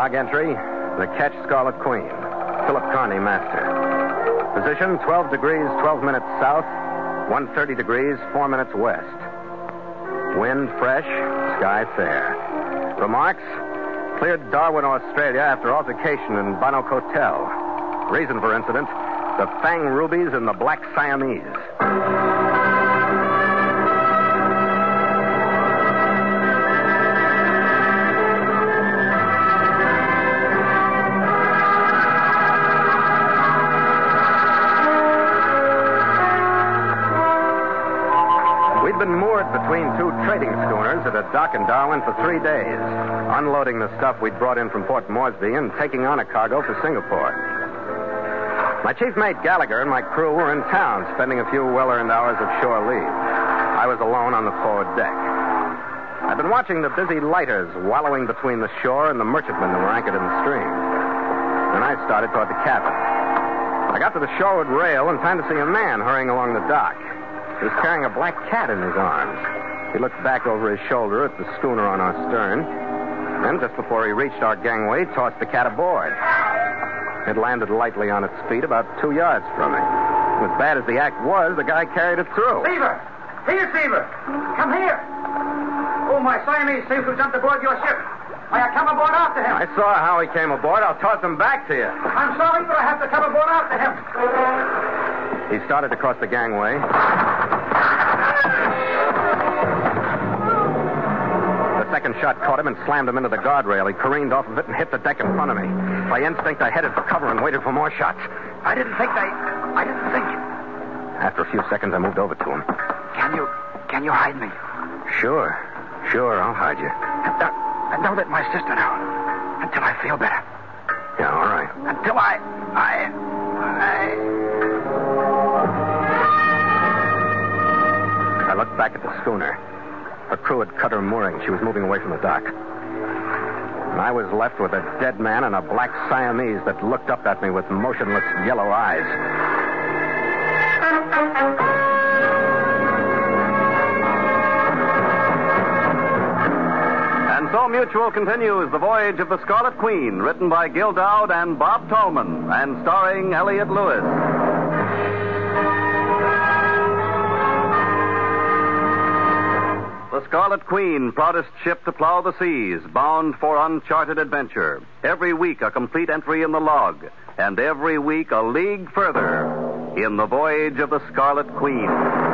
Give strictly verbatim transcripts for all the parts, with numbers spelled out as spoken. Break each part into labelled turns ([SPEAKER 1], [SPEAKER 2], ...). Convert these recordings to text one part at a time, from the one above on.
[SPEAKER 1] Log entry, the Ketch Scarlet Queen. Philip Carney, master. Position, twelve degrees, twelve minutes south, one hundred thirty degrees, four minutes west. Wind fresh, sky fair. Remarks, cleared Darwin, Australia after altercation in Bannock Hotel. Reason for incident, the Fang Rubies and the Black Siamese. We'd been moored between two trading schooners at a dock in Darwin for three days, unloading the stuff we'd brought in from Port Moresby and taking on a cargo for Singapore. My chief mate Gallagher and my crew were in town, spending a few well-earned hours of shore leave. I was alone on the forward deck. I'd been watching the busy lighters wallowing between the shore and the merchantmen that were anchored in the stream. Then I started toward the cabin. I got to the shoreward rail in time to see a man hurrying along the dock. He was carrying a black cat in his arms. He looked back over his shoulder at the schooner on our stern. Then, just before he reached our gangway, tossed the cat aboard. It landed lightly on its feet about two yards from me. As bad as the act was, the guy carried it through.
[SPEAKER 2] Seaver! Here, Seaver! Come here! Oh, my Siamese seems to have jumped aboard your ship. May I come aboard after him?
[SPEAKER 1] I saw how he came aboard. I'll toss him back to you.
[SPEAKER 2] I'm sorry, but I have to come aboard after him.
[SPEAKER 1] He started to cross the gangway. The second shot caught him and slammed him into the guardrail. He careened off of it and hit the deck in front of me. By instinct, I headed for cover and waited for more shots.
[SPEAKER 2] I didn't think they... I didn't think...
[SPEAKER 1] After a few seconds, I moved over to him.
[SPEAKER 2] Can you... Can you hide me?
[SPEAKER 1] Sure. Sure, I'll hide you.
[SPEAKER 2] And don't, and don't let my sister know. Until I feel better.
[SPEAKER 1] Yeah, all right.
[SPEAKER 2] Until I... I... I...
[SPEAKER 1] I looked back at the schooner. Her crew had cut her mooring. She was moving away from the dock. And I was left with a dead man and a black Siamese that looked up at me with motionless yellow eyes.
[SPEAKER 3] And so Mutual continues The Voyage of the Scarlet Queen, written by Gil Dowd and Bob Tallman, and starring Elliott Lewis. The Scarlet Queen, proudest ship to plow the seas, bound for uncharted adventure. Every week a complete entry in the log, and every week a league further in The Voyage of the Scarlet Queen.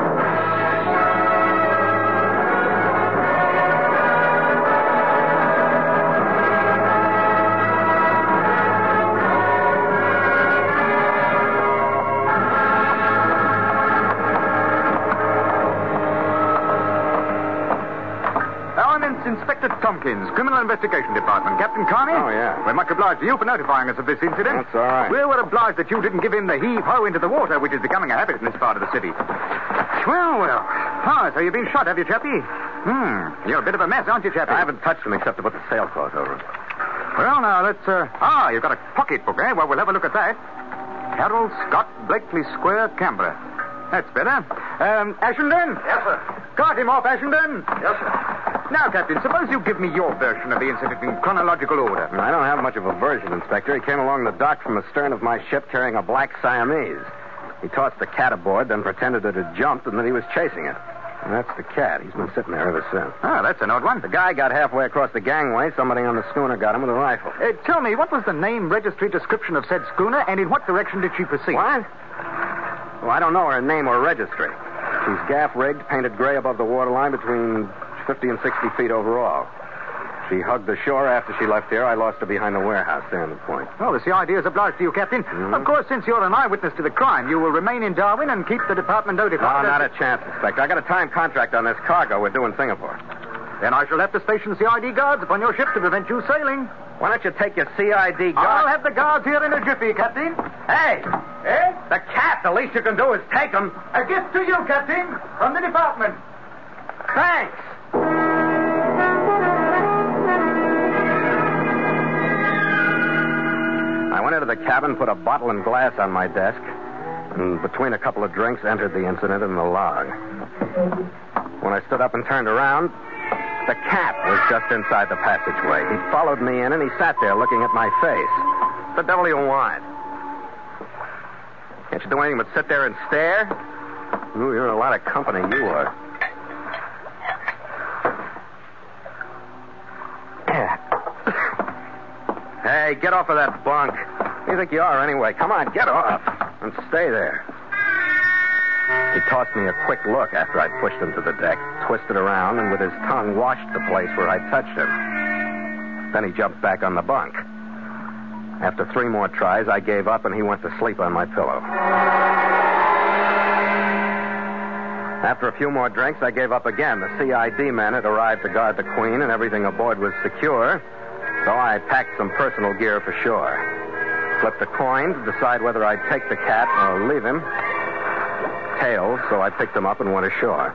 [SPEAKER 2] Inspector Tompkins, Criminal Investigation Department. Captain Carney?
[SPEAKER 1] Oh, yeah.
[SPEAKER 2] We're much obliged to you for notifying us of this incident.
[SPEAKER 1] That's all right.
[SPEAKER 2] We were obliged that you didn't give in the heave-ho into the water, which is becoming a habit in this part of the city. Well, well. Ah, so you've been shot, have you, Chappie? Hmm. You're a bit of a mess, aren't you, Chappie?
[SPEAKER 1] I haven't touched him except to put the sailcloth over him.
[SPEAKER 2] Well, now, let's, uh... Ah, you've got a pocketbook, eh? Well, we'll have a look at that. Harold Scott, Blakely Square, Canberra. That's better. Um, Ashenden?
[SPEAKER 4] Yes, sir.
[SPEAKER 2] Cart him off, Ashenden.
[SPEAKER 4] Yes, sir.
[SPEAKER 2] Now, Captain, suppose you give me your version of the incident in chronological order.
[SPEAKER 1] I don't have much of a version, Inspector. He came along the dock from the stern of my ship carrying a black Siamese. He tossed the cat aboard, then pretended it had jumped, and that he was chasing it. And that's the cat. He's been sitting there ever since.
[SPEAKER 2] Ah, that's an odd one.
[SPEAKER 1] The guy got halfway across the gangway. Somebody on the schooner got him with a rifle.
[SPEAKER 2] Uh, tell me, what was the name, registry, description of said schooner, and in what direction did she proceed?
[SPEAKER 1] What? Well, I don't know her name or registry. She's gaff-rigged, painted gray above the waterline between fifty and sixty feet overall. She hugged the shore after she left here. I lost her behind the warehouse there in the point.
[SPEAKER 2] Well, the C I D is obliged to you, Captain.
[SPEAKER 1] Mm-hmm.
[SPEAKER 2] Of course, since you're an eyewitness to the crime, you will remain in Darwin and keep the department notified.
[SPEAKER 1] No, not a chance, Inspector. I got a time contract on this cargo we're due in Singapore.
[SPEAKER 2] Then I shall have to station C I D guards upon your ship to prevent you sailing.
[SPEAKER 1] Why don't you take your C I D guards?
[SPEAKER 2] I'll have the guards here in a jiffy, Captain.
[SPEAKER 1] Hey!
[SPEAKER 2] Eh?
[SPEAKER 1] The cat! The least you can do is take him.
[SPEAKER 2] A gift to you, Captain, from the department.
[SPEAKER 1] Thanks! I went into the cabin, put a bottle and glass on my desk, and between a couple of drinks, entered the incident in the log. When I stood up and turned around, The cat was just inside the passageway. He followed me in, and he sat there looking at my face. What the devil do you want? Can't you do anything but sit there and stare? Ooh, you're a lot of company, you are. Hey, get off of that bunk. Who do you think you are, anyway? Come on, get off. And stay there. He tossed me a quick look after I'd pushed him to the deck, twisted around, and with his tongue washed the place where I'd touched him. Then he jumped back on the bunk. After three more tries, I gave up, and he went to sleep on my pillow. After a few more drinks, I gave up again. The C I D men had arrived to guard the Queen, and everything aboard was secure, so I packed some personal gear for shore. Flipped a coin to decide whether I'd take the cat or leave him. Tails, so I picked him up and went ashore.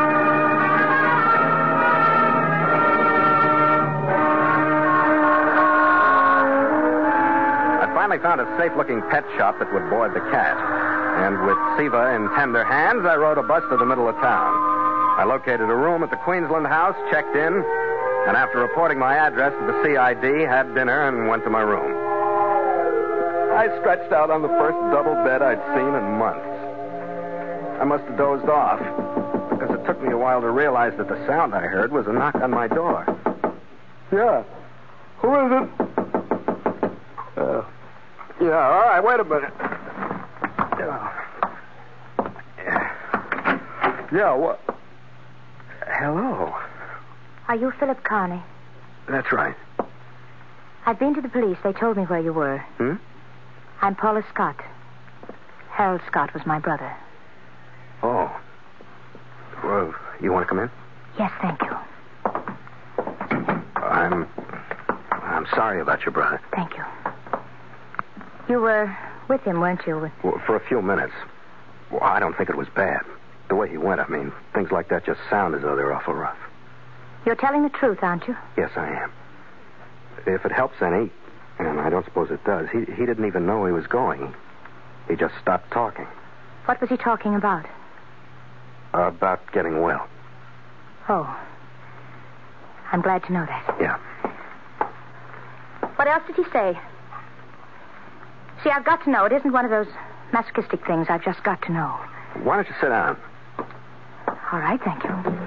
[SPEAKER 1] I finally found a safe-looking pet shop that would board the cat. And with Siva in tender hands, I rode a bus to the middle of town. I located a room at the Queensland House, checked in, and after reporting my address to the C I D, had dinner and went to my room. I stretched out on the first double bed I'd seen in months. I must have dozed off, because it took me a while to realize that the sound I heard was a knock on my door. Yeah. Who is it? Uh, yeah, all right, wait a minute. Yeah, yeah what? Hello.
[SPEAKER 4] Are you Philip Carney?
[SPEAKER 1] That's right.
[SPEAKER 4] I've been to the police. They told me where you were.
[SPEAKER 1] Hmm?
[SPEAKER 4] I'm Paula Scott. Harold Scott was my brother.
[SPEAKER 1] Oh. Well, you want to come in?
[SPEAKER 4] Yes, thank you.
[SPEAKER 1] I'm... I'm sorry about your brother.
[SPEAKER 4] Thank you. You were with him, weren't you?
[SPEAKER 1] Well, for a few minutes. Well, I don't think it was bad. The way he went, I mean, things like that just sound as though they're awful rough.
[SPEAKER 4] You're telling the truth, aren't you?
[SPEAKER 1] Yes, I am. If it helps any, and I don't suppose it does, he, he didn't even know he was going. He just stopped talking.
[SPEAKER 4] What was he talking about?
[SPEAKER 1] Uh, about getting well.
[SPEAKER 4] Oh. I'm glad to know that.
[SPEAKER 1] Yeah.
[SPEAKER 4] What else did he say? See, I've got to know. It isn't one of those masochistic things. I've just got to know.
[SPEAKER 1] Why don't you sit down?
[SPEAKER 4] All right, thank you.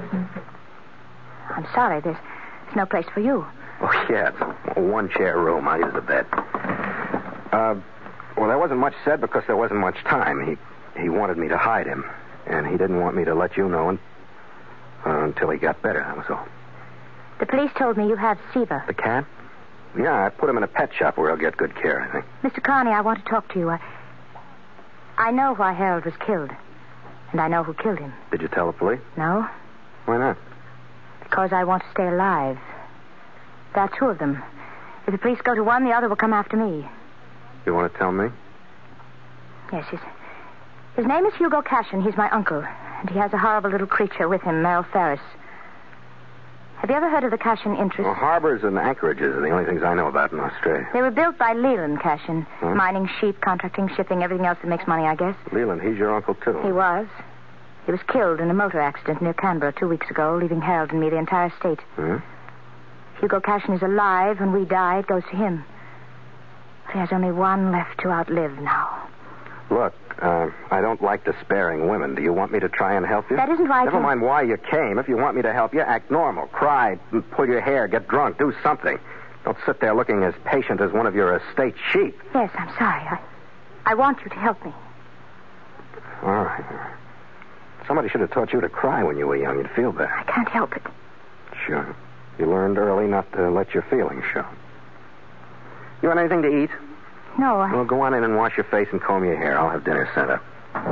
[SPEAKER 4] I'm sorry. There's, there's no place for you.
[SPEAKER 1] Oh, yeah, it's a one-chair room. I'll use the bed. Uh, well, there wasn't much said because there wasn't much time. He he wanted me to hide him, and he didn't want me to let you know un, uh, until he got better, that was all.
[SPEAKER 4] The police told me you have Siva.
[SPEAKER 1] The cat? Yeah, I put him in a pet shop where he'll get good care, I think.
[SPEAKER 4] Mister Carney, I want to talk to you. I, I know why Harold was killed, and I know who killed him.
[SPEAKER 1] Did you tell the police?
[SPEAKER 4] No.
[SPEAKER 1] Why not?
[SPEAKER 4] Because I want to stay alive. There are two of them. If the police go to one, the other will come after me.
[SPEAKER 1] You want to tell me?
[SPEAKER 4] Yes, his, his name is Hugo Cashin. He's my uncle, and he has a horrible little creature with him, Mel Ferris. Have you ever heard of the Cashin interest?
[SPEAKER 1] Well, harbors and anchorages are the only things I know about in Australia.
[SPEAKER 4] They were built by Leland Cashin.
[SPEAKER 1] Huh?
[SPEAKER 4] Mining, sheep, contracting, shipping, everything else that makes money, I guess.
[SPEAKER 1] Leland, he's your uncle, too.
[SPEAKER 4] He was. He was killed in a motor accident near Canberra two weeks ago, leaving Harold and me the entire estate.
[SPEAKER 1] Hmm?
[SPEAKER 4] Hugo Cashin is alive. When we die, it goes to him. But he has only one left to outlive now.
[SPEAKER 1] Look, uh, I don't like despairing women. Do you want me to try and help you?
[SPEAKER 4] That isn't why I
[SPEAKER 1] Never
[SPEAKER 4] came...
[SPEAKER 1] mind why you came. If you want me to help you, act normal. Cry, pull your hair, get drunk, do something. Don't sit there looking as patient as one of your estate sheep.
[SPEAKER 4] Yes, I'm sorry. I, I want you to help me.
[SPEAKER 1] All right, all right. Somebody should have taught you to cry when you were young. You'd feel better.
[SPEAKER 4] I can't help it.
[SPEAKER 1] Sure. You learned early not to let your feelings show. You want anything to eat?
[SPEAKER 4] No, I...
[SPEAKER 1] Well, go on in and wash your face and comb your hair. I'll have dinner sent up.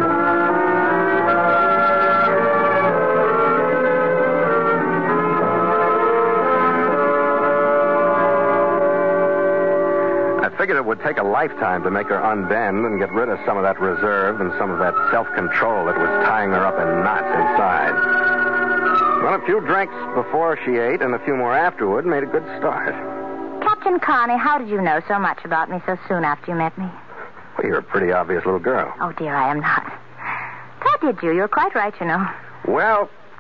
[SPEAKER 1] I figured it would take a lifetime to make her unbend and get rid of some of that reserve and some of that self-control that was tying her up in knots inside. Well, a few drinks before she ate and a few more afterward made a good start.
[SPEAKER 4] Captain Carney, how did you know so much about me so soon after you met me?
[SPEAKER 1] Well, you're a pretty obvious little girl.
[SPEAKER 4] Oh, dear, I am not. How did you? You're quite right, you know.
[SPEAKER 1] Well,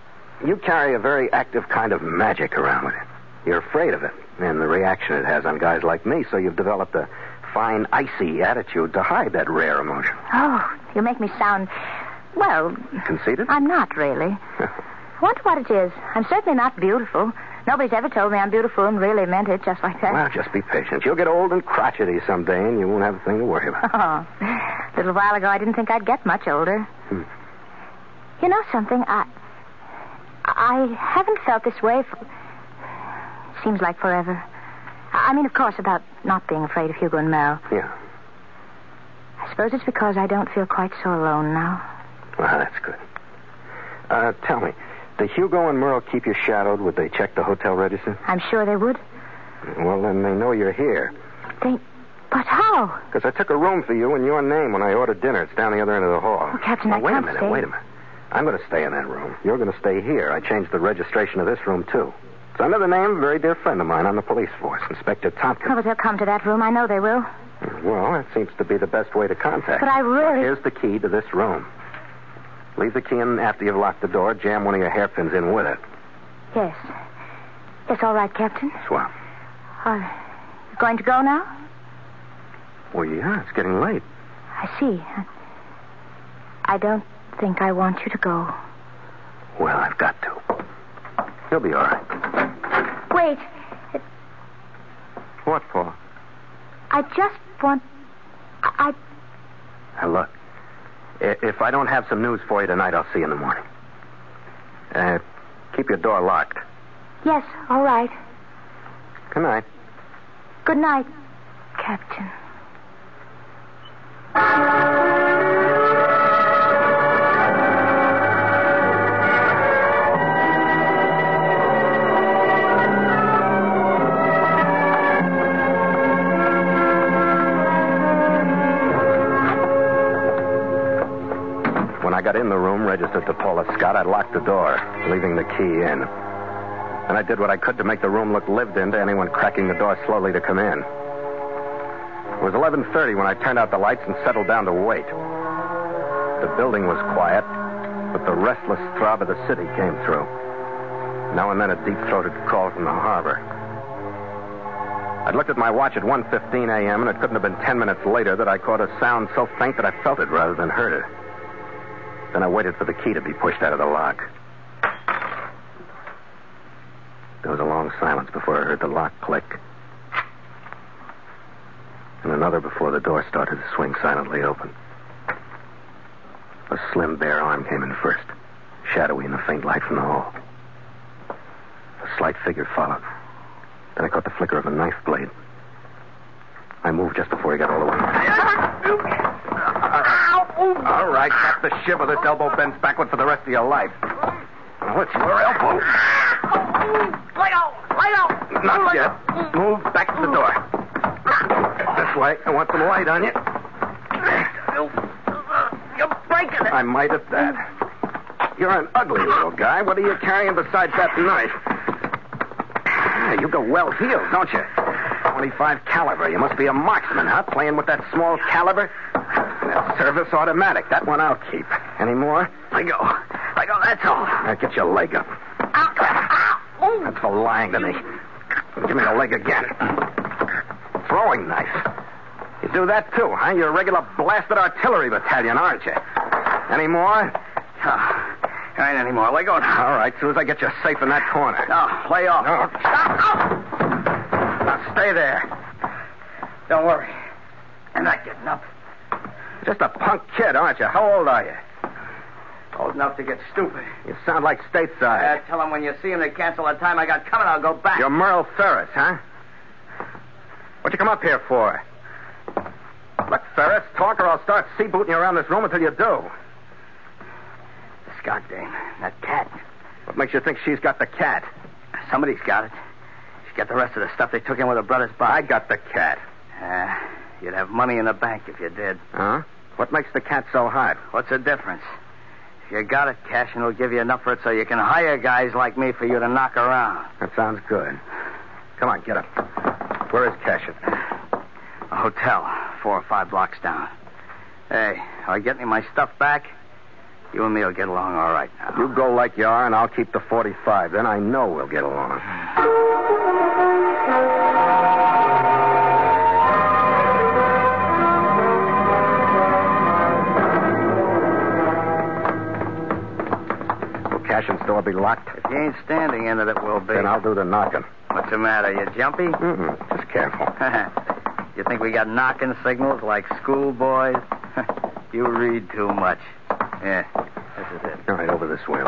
[SPEAKER 1] you carry a very active kind of magic around with you. You're afraid of it and the reaction it has on guys like me, so you've developed a fine, icy attitude to hide that rare emotion.
[SPEAKER 4] Oh, you make me sound, well...
[SPEAKER 1] Conceited?
[SPEAKER 4] I'm not, really. I wonder what it is. I'm certainly not beautiful. Nobody's ever told me I'm beautiful and really meant it just like that.
[SPEAKER 1] Well, just be patient. You'll get old and crotchety someday, and you won't have a thing to worry about.
[SPEAKER 4] Oh, a little while ago, I didn't think I'd get much older.
[SPEAKER 1] Hmm.
[SPEAKER 4] You know something? I... I haven't felt this way for... Seems like forever. I mean, of course, about not being afraid of Hugo and Mel.
[SPEAKER 1] Yeah.
[SPEAKER 4] I suppose it's because I don't feel quite so alone now.
[SPEAKER 1] Well, that's good. Uh, tell me, do Hugo and Merle keep you shadowed? Would they check the hotel register?
[SPEAKER 4] I'm sure they would.
[SPEAKER 1] Well, then they know you're here.
[SPEAKER 4] They... But how?
[SPEAKER 1] Because I took a room for you in your name when I ordered dinner. It's down the other end of the hall.
[SPEAKER 4] Oh, Captain,
[SPEAKER 1] now,
[SPEAKER 4] I
[SPEAKER 1] wait
[SPEAKER 4] can't
[SPEAKER 1] a minute,
[SPEAKER 4] stay.
[SPEAKER 1] wait a minute. I'm going to stay in that room. You're going to stay here. I changed the registration of this room, too. It's under the name of a very dear friend of mine on the police force, Inspector Tompkins.
[SPEAKER 4] Oh, but they'll come to that room. I know they will.
[SPEAKER 1] Well, that seems to be the best way to contact
[SPEAKER 4] But I
[SPEAKER 1] them.
[SPEAKER 4] really...
[SPEAKER 1] Here's the key to this room. Leave the key in after you've locked the door. Jam one of your hairpins in with it.
[SPEAKER 4] Yes. Yes, all right, Captain.
[SPEAKER 1] Swell.
[SPEAKER 4] Are you going to go now?
[SPEAKER 1] Well, yeah, it's getting late.
[SPEAKER 4] I see. I, I don't think I want you to go.
[SPEAKER 1] Well, I've got to. You'll be all right.
[SPEAKER 4] Wait. It,
[SPEAKER 1] What for?
[SPEAKER 4] I just want... I...
[SPEAKER 1] Now, look. i- If I don't have some news for you tonight, I'll see you in the morning. Uh, keep your door locked.
[SPEAKER 4] Yes, all right.
[SPEAKER 1] Good night.
[SPEAKER 4] Good night, Captain.
[SPEAKER 1] When I got in the room registered to Paula Scott, I locked the door, leaving the key in. And I did what I could to make the room look lived in to anyone cracking the door slowly to come in. It was eleven thirty when I turned out the lights and settled down to wait. The building was quiet, but the restless throb of the city came through. Now and then a deep-throated call from the harbor. I'd looked at my watch at one fifteen a.m., and it couldn't have been ten minutes later that I caught a sound so faint that I felt it rather than heard it. Then I waited for the key to be pushed out of the lock. There was a long silence before I heard the lock click. And another before the door started to swing silently open. A slim, bare arm came in first, shadowy in the faint light from the hall. A slight figure followed. Then I caught the flicker of a knife blade. I moved just before he got all the way. All right, tap the shiv of this elbow bends backward for the rest of your life. Now, what's your elbow?
[SPEAKER 5] Lay out! Lay out!
[SPEAKER 1] Not yet. Move back to the door. This way. I want some light on you.
[SPEAKER 5] You're breaking it.
[SPEAKER 1] I might at that. You're an ugly little guy. What are you carrying besides that knife? Ah, you go well heeled, don't you? twenty-five caliber. You must be a marksman, huh? Playing with that small caliber? That service automatic. That one I'll keep. Any more?
[SPEAKER 5] Let go. Let go, that's all.
[SPEAKER 1] Now get your leg up.
[SPEAKER 5] Ow. Ow.
[SPEAKER 1] That's for lying to me. Give me the leg again. Throwing knife. You do that too, huh? You're a regular blasted artillery battalion, aren't you? Any more?
[SPEAKER 5] Oh, there ain't any more. Let go now.
[SPEAKER 1] All right, as soon as I get you safe in that corner.
[SPEAKER 5] No, lay off.
[SPEAKER 1] No.
[SPEAKER 5] Ow.
[SPEAKER 1] Now stay there.
[SPEAKER 5] Don't worry. I'm not getting up.
[SPEAKER 1] Just a punk kid, aren't you? How old are you?
[SPEAKER 5] Old enough to get stupid.
[SPEAKER 1] You sound like stateside.
[SPEAKER 5] Uh, tell them when you see him to cancel the time I got coming, I'll go back.
[SPEAKER 1] You're Merle Ferris, huh? What'd you come up here for? Look, Ferris, talk or I'll start sea-booting you around this room until you do.
[SPEAKER 5] The Scott dame. That cat.
[SPEAKER 1] What makes you think she's got the cat?
[SPEAKER 5] Somebody's got it. She's got the rest of the stuff they took in with her brother's body.
[SPEAKER 1] I got the cat.
[SPEAKER 5] Uh, you'd have money in the bank if you did.
[SPEAKER 1] Huh? What makes the cat so hot?
[SPEAKER 5] What's the difference? If you got it, Cashin will give you enough for it so you can hire guys like me for you to knock around.
[SPEAKER 1] That sounds good. Come on, get up. Where is Cashin?
[SPEAKER 5] A hotel, four or five blocks down. Hey, are I getting my stuff back? You and me will get along all right now.
[SPEAKER 1] You go like you are, and I'll keep the forty-five. Then I know we'll get along. Will Cashin's door be locked?
[SPEAKER 5] If you ain't standing in it, it will be.
[SPEAKER 1] Then I'll do the knocking.
[SPEAKER 5] What's the matter? You jumpy?
[SPEAKER 1] Mm-mm. Just careful.
[SPEAKER 5] You think we got knocking signals like schoolboys? You read too much. Yeah, this is it.
[SPEAKER 1] All right, over this way.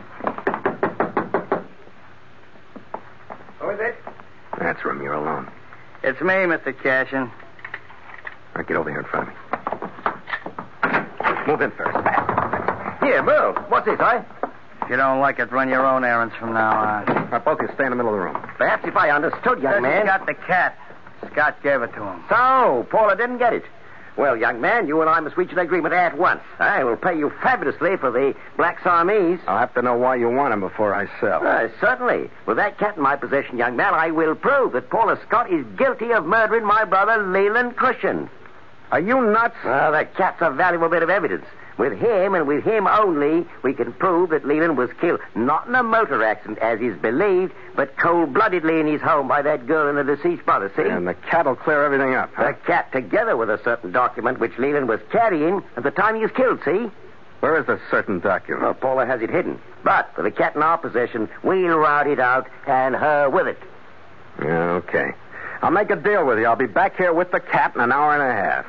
[SPEAKER 5] Who is it?
[SPEAKER 1] That's room. You're alone.
[SPEAKER 5] It's me, Mister Cashin.
[SPEAKER 1] All right, get over here in front of me. Move in first.
[SPEAKER 5] Here, move. What's this, eh? If you don't like it, run your own errands from now on.
[SPEAKER 1] All right, both of you stay in the middle of the room.
[SPEAKER 6] Perhaps if I understood, young man.
[SPEAKER 5] He got the cat. Scott gave it to him.
[SPEAKER 6] So, Paula didn't get it. Well, young man, you and I must reach an agreement at once. I will pay you fabulously for the Black Siamese.
[SPEAKER 1] I'll have to know why you want him before I sell.
[SPEAKER 6] Uh, certainly. With that cat in my possession, young man, I will prove that Paula Scott is guilty of murdering my brother, Leland Cushion.
[SPEAKER 1] Are you nuts?
[SPEAKER 6] Well, that cat's a valuable bit of evidence. With him, and with him only, we can prove that Leland was killed, not in a motor accident, as is believed, but cold-bloodedly in his home by that girl and the deceased brother, see?
[SPEAKER 1] And the cat will clear everything up, huh?
[SPEAKER 6] The cat, together with a certain document which Leland was carrying at the time he was killed, see?
[SPEAKER 1] Where is the certain document?
[SPEAKER 6] Well, Paula has it hidden. But with the cat in our possession, we'll rout it out, and her with it.
[SPEAKER 1] Yeah, okay. I'll make a deal with you. I'll be back here with the cat in an hour and a half.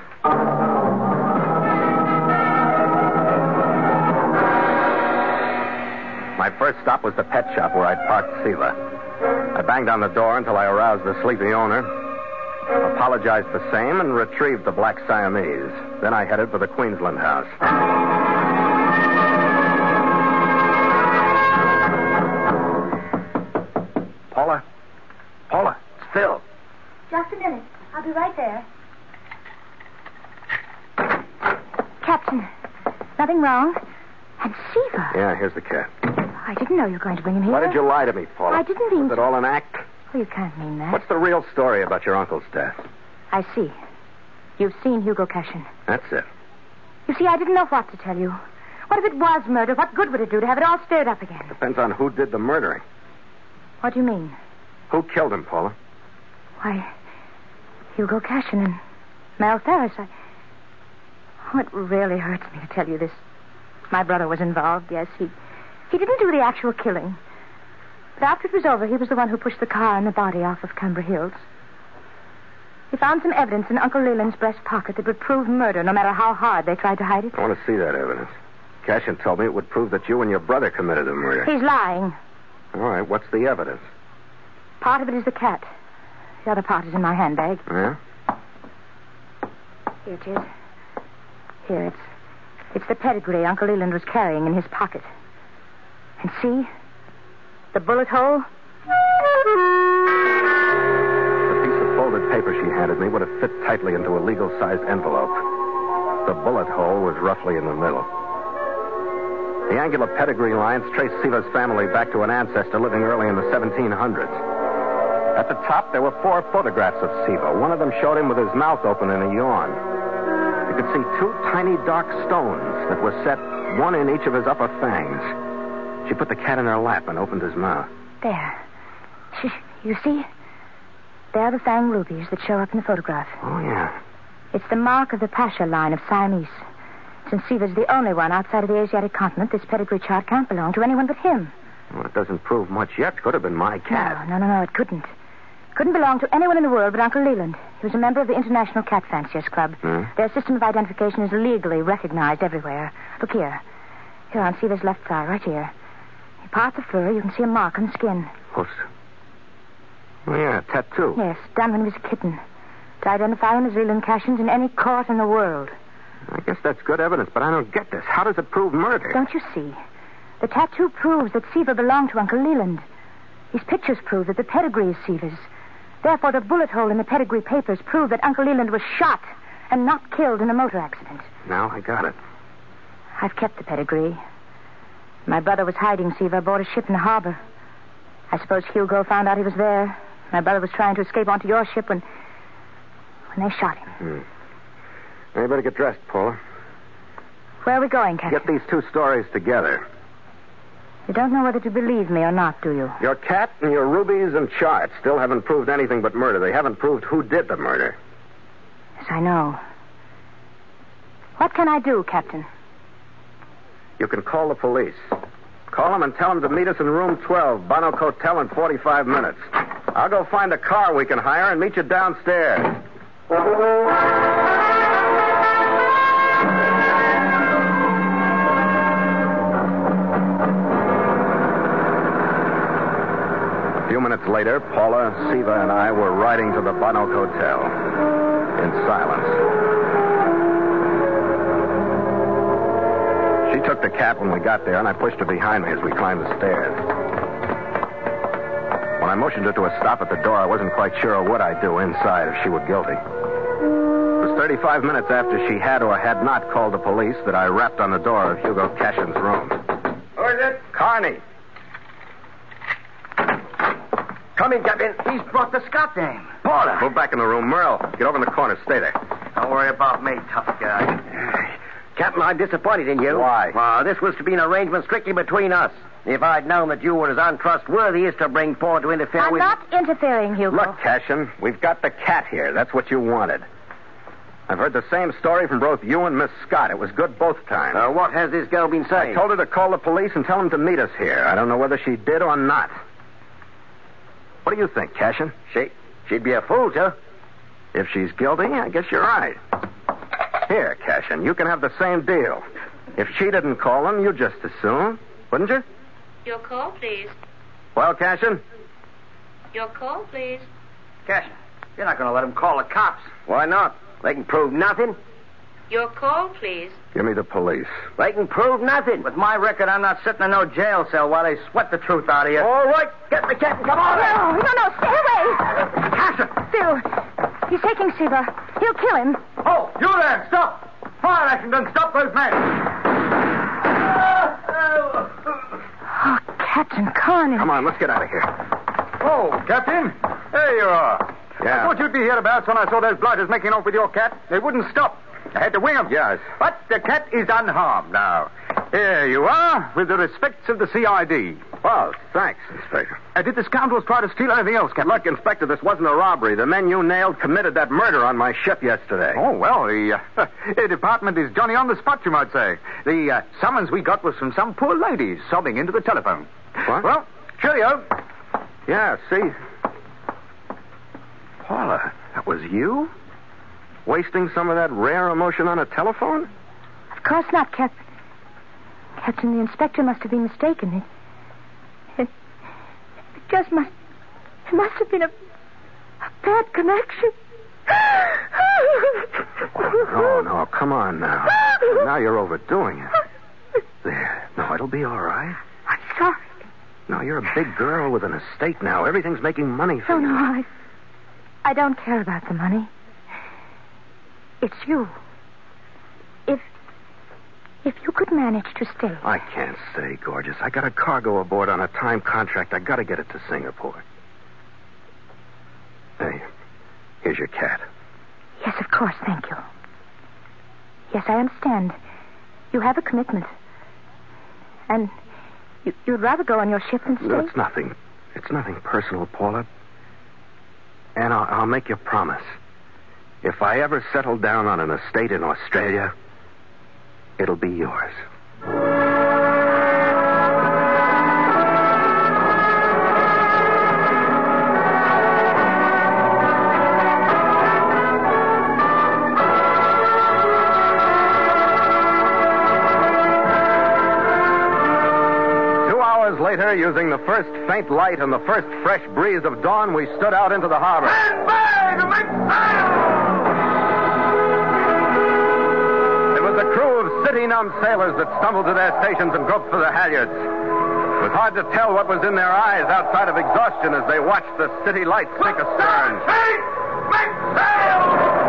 [SPEAKER 1] My first stop was the pet shop where I'd parked Siva. I banged on the door until I aroused the sleepy owner, apologized the same, and retrieved the Black Siamese. Then I headed for the Queensland house.
[SPEAKER 6] Paula? Paula, it's Phil.
[SPEAKER 4] Just a minute. I'll be right there. Captain, nothing wrong? And Siva.
[SPEAKER 1] Yeah, here's the cat.
[SPEAKER 4] I didn't know you were going to bring him here.
[SPEAKER 1] Why did you lie to me, Paula?
[SPEAKER 4] I didn't mean
[SPEAKER 1] Was
[SPEAKER 4] to.
[SPEAKER 1] it all an act?
[SPEAKER 4] Oh, you can't mean that.
[SPEAKER 1] What's the real story about your uncle's death?
[SPEAKER 4] I see. You've seen Hugo Cashin.
[SPEAKER 1] That's it.
[SPEAKER 4] You see, I didn't know what to tell you. What if it was murder? What good would it do to have it all stirred up again?
[SPEAKER 1] Depends on who did the murdering.
[SPEAKER 4] What do you mean?
[SPEAKER 1] Who killed him, Paula?
[SPEAKER 4] Why, Hugo Cashin and Mel Ferris. I... Oh, it really hurts me to tell you this. My brother was involved, yes. He he didn't do the actual killing. But after it was over, he was the one who pushed the car and the body off of Canberra Hills. He found some evidence in Uncle Leland's breast pocket that would prove murder, no matter how hard they tried to hide it.
[SPEAKER 1] I want to see that evidence. Cashin told me it would prove that you and your brother committed the murder.
[SPEAKER 4] He's lying.
[SPEAKER 1] All right, what's the evidence?
[SPEAKER 4] Part of it is the cat. The other part is in my handbag.
[SPEAKER 1] Yeah?
[SPEAKER 4] Here it is. Here, it's it's the pedigree Uncle Leland was carrying in his pocket. And see? The bullet hole?
[SPEAKER 1] The piece of folded paper she handed me would have fit tightly into a legal-sized envelope. The bullet hole was roughly in the middle. The angular pedigree lines trace Siva's family back to an ancestor living early in the seventeen hundreds. At the top, there were four photographs of Siva. One of them showed him with his mouth open in a yawn. You could see two tiny dark stones that were set, one in each of his upper fangs. She put the cat in her lap and opened his mouth.
[SPEAKER 4] There. Sh- You see? There are the fang rubies that show up in the photograph.
[SPEAKER 1] Oh, yeah.
[SPEAKER 4] It's the mark of the Pasha line of Siamese. Since Siva's the only one outside of the Asiatic continent, this pedigree chart can't belong to anyone but him.
[SPEAKER 1] Well, it doesn't prove much yet. Could have been my cat.
[SPEAKER 4] No, no, no, no, it couldn't. Couldn't belong to anyone in the world but Uncle Leland. He was a member of the International Cat Fanciers Club.
[SPEAKER 1] Hmm?
[SPEAKER 4] Their system of identification is legally recognized everywhere. Look here. Here on Siva's left thigh, right here. You part the fur, you can see a mark on the skin.
[SPEAKER 1] What's... Oh, yeah, a tattoo.
[SPEAKER 4] Yes, done when he was a kitten. To identify him as Leland Cashin's in any court in the world.
[SPEAKER 1] I guess that's good evidence, but I don't get this. How does it prove murder?
[SPEAKER 4] Don't you see? The tattoo proves that Siva belonged to Uncle Leland. His pictures prove that the pedigree is Siva's. Therefore, the bullet hole in the pedigree papers prove that Uncle Leland was shot and not killed in a motor accident.
[SPEAKER 1] Now I got it.
[SPEAKER 4] I've kept the pedigree. My brother was hiding Siva aboard a ship in the harbor. I suppose Hugo found out he was there. My brother was trying to escape onto your ship when... when they shot him.
[SPEAKER 1] Hmm. Now you better get dressed, Paula.
[SPEAKER 4] Where are we going, Captain?
[SPEAKER 1] Get these two stories together.
[SPEAKER 4] You don't know whether to believe me or not, do you?
[SPEAKER 1] Your cat and your rubies and charts still haven't proved anything but murder. They haven't proved who did the murder.
[SPEAKER 4] Yes, I know. What can I do, Captain?
[SPEAKER 1] You can call the police. Call them and tell them to meet us in room twelve, Bonnock Hotel, in forty-five minutes. I'll go find a car we can hire and meet you downstairs. A few minutes later, Paula, Siva, and I were riding to the Bonnock Hotel in silence. She took the cat when we got there, and I pushed her behind me as we climbed the stairs. When I motioned her to a stop at the door, I wasn't quite sure what I'd do inside if she were guilty. It was thirty-five minutes after she had or had not called the police that I rapped on the door of Hugo Cashin's room.
[SPEAKER 6] Who is it?
[SPEAKER 1] Carney.
[SPEAKER 6] Come in, Captain.
[SPEAKER 5] He's brought the Scott dame.
[SPEAKER 6] Paula.
[SPEAKER 1] Move back in the room. Merle, get over in the corner. Stay there.
[SPEAKER 5] Don't worry about me, tough guy.
[SPEAKER 6] Captain, I'm disappointed in you.
[SPEAKER 1] Why?
[SPEAKER 6] Well, this was to be an arrangement strictly between us. If I'd known that you were as untrustworthy as to bring Paul to interfere
[SPEAKER 4] I'm
[SPEAKER 6] with...
[SPEAKER 4] not interfering, Hugo.
[SPEAKER 1] Look, Cashin, we've got the cat here. That's what you wanted. I've heard the same story from both you and Miss Scott. It was good both times.
[SPEAKER 6] Uh, what has this girl been saying?
[SPEAKER 1] I told her to call the police and tell them to meet us here. I don't know whether she did or not. What do you think, Cashin?
[SPEAKER 6] She, she'd be a fool to.
[SPEAKER 1] If she's guilty, I guess you're right. Here, Cashin, you can have the same deal. If she didn't call them, you'd just as soon, wouldn't you?
[SPEAKER 7] Your call, please.
[SPEAKER 1] Well, Cashin?
[SPEAKER 7] Your call, please.
[SPEAKER 5] Cashin, you're not going to let him call the cops.
[SPEAKER 6] Why not? They can prove nothing.
[SPEAKER 7] Your call, please.
[SPEAKER 1] Give me the police.
[SPEAKER 6] They can prove nothing.
[SPEAKER 5] With my record, I'm not sitting in no jail cell while they sweat the truth out of you.
[SPEAKER 6] All right, get the cat and come on.
[SPEAKER 4] No, no, no, stay away.
[SPEAKER 5] Cashin!
[SPEAKER 4] Phil, he's taking Siva. He'll kill him.
[SPEAKER 5] Oh, you there! Stop! Fire action done. Stop those men.
[SPEAKER 4] Oh, Captain Carney.
[SPEAKER 1] Come on, let's get out of here.
[SPEAKER 2] Oh, Captain. There you are.
[SPEAKER 1] Yeah.
[SPEAKER 2] I thought you'd be hereabouts when I saw those blighters making off with your cat. They wouldn't stop. I had to wing them.
[SPEAKER 1] Yes.
[SPEAKER 2] But the cat is unharmed now. Here you are, with the respects of the C I D.
[SPEAKER 1] Well, thanks, Inspector.
[SPEAKER 2] Uh, did the scoundrels try to steal anything else, Captain?
[SPEAKER 1] Look, Inspector, this wasn't a robbery. The men you nailed committed that murder on my ship yesterday.
[SPEAKER 2] Oh, well, the, uh, the department is Johnny on the spot, you might say. The uh, summons we got was from some poor ladies sobbing into the telephone.
[SPEAKER 1] What?
[SPEAKER 2] Well, cheerio.
[SPEAKER 1] Yeah, see? Paula, that was you? Wasting some of that rare emotion on a telephone?
[SPEAKER 4] Of course not, Captain. Captain, the inspector must have been mistaken. It, it, it just must... It must have been a, a bad connection.
[SPEAKER 1] Oh, no, come on now. Now you're overdoing it. There. No, it'll be all right.
[SPEAKER 4] I'm sorry.
[SPEAKER 1] No, you're a big girl with an estate now. Everything's making money for
[SPEAKER 4] No,
[SPEAKER 1] you.
[SPEAKER 4] no, I... I don't care about the money. It's you. If... If you could manage to stay...
[SPEAKER 1] I can't stay, gorgeous. I got a cargo aboard on a time contract. I gotta get it to Singapore. Hey, here's your cat.
[SPEAKER 4] Yes, of course, thank you. Yes, I understand. You have a commitment. And you, you'd rather go on your ship than stay?
[SPEAKER 1] No, it's nothing. It's nothing personal, Paula. And I'll, I'll make you a promise. If I ever settle down on an estate in Australia, it'll be yours. Later, using the first faint light and the first fresh breeze of dawn, we stood out into the harbor.
[SPEAKER 2] Stand by to make sail!
[SPEAKER 1] It was a crew of city-numb sailors that stumbled to their stations and groped for the halyards. It was hard to tell what was in their eyes outside of exhaustion as they watched the city lights sink astern.
[SPEAKER 2] Make sail!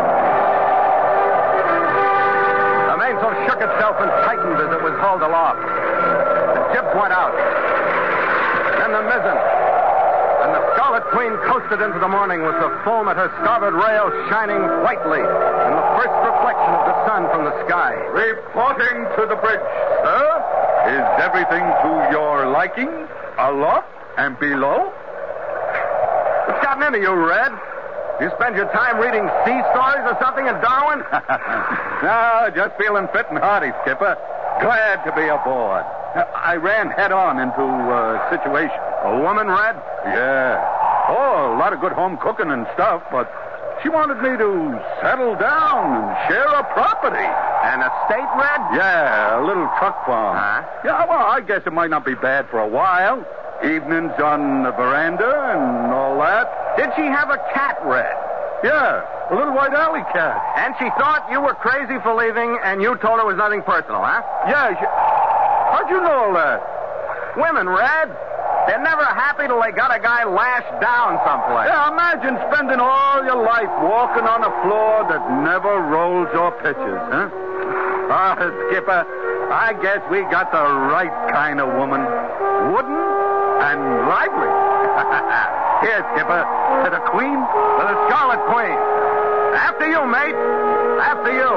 [SPEAKER 1] The mainsail shook itself and tightened as it was hauled aloft. The jibs went out. Then the mizzen. And the Scarlet Queen coasted into the morning with the foam at her starboard rail shining whitely in the first reflection of the sun from the sky.
[SPEAKER 2] Report!
[SPEAKER 8] Reporting to the bridge, sir. Is everything to your liking? Aloft and below?
[SPEAKER 1] What's gotten into you, Red? You spend your time reading sea stories or something in Darwin?
[SPEAKER 8] No, just feeling fit and hearty, Skipper. Glad to be aboard. I ran head on into a situation.
[SPEAKER 1] A woman, Red?
[SPEAKER 8] Yeah. Oh, a lot of good home cooking and stuff, but she wanted me to settle down and share a property.
[SPEAKER 1] An estate, Red?
[SPEAKER 8] Yeah, a little truck farm.
[SPEAKER 1] Huh?
[SPEAKER 8] Yeah, well, I guess it might not be bad for a while. Evenings on the veranda and all that.
[SPEAKER 1] Did she have a cat, Red?
[SPEAKER 8] Yeah, a little white alley cat.
[SPEAKER 1] And she thought you were crazy for leaving, and you told her it was nothing personal, huh?
[SPEAKER 8] Yeah, she... how'd you know all that?
[SPEAKER 1] Women, Red. They're never happy till they got a guy lashed down someplace.
[SPEAKER 8] Yeah, imagine spending all your life walking on a floor that never rolls or pitches, huh? Ah, Skipper, I guess we got the right kind of woman. Wooden and lively. Here, Skipper, to the Queen.
[SPEAKER 1] To the Scarlet Queen. After you, mate. After you.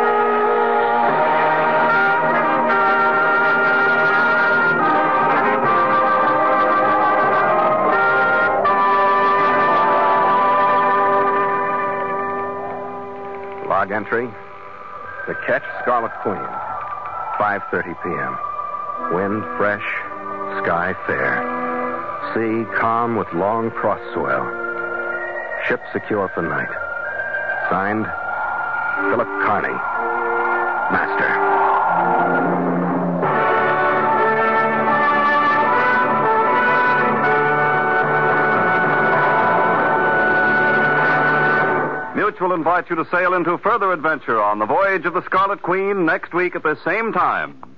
[SPEAKER 1] Log entry. The Ketch Scarlet Queen. five thirty p.m. Wind fresh. Sky fair. Sea calm with long cross swell. Ship secure for night. Signed, Philip Carney, Master.
[SPEAKER 3] Mutual invites you to sail into further adventure on the Voyage of the Scarlet Queen next week at the same time.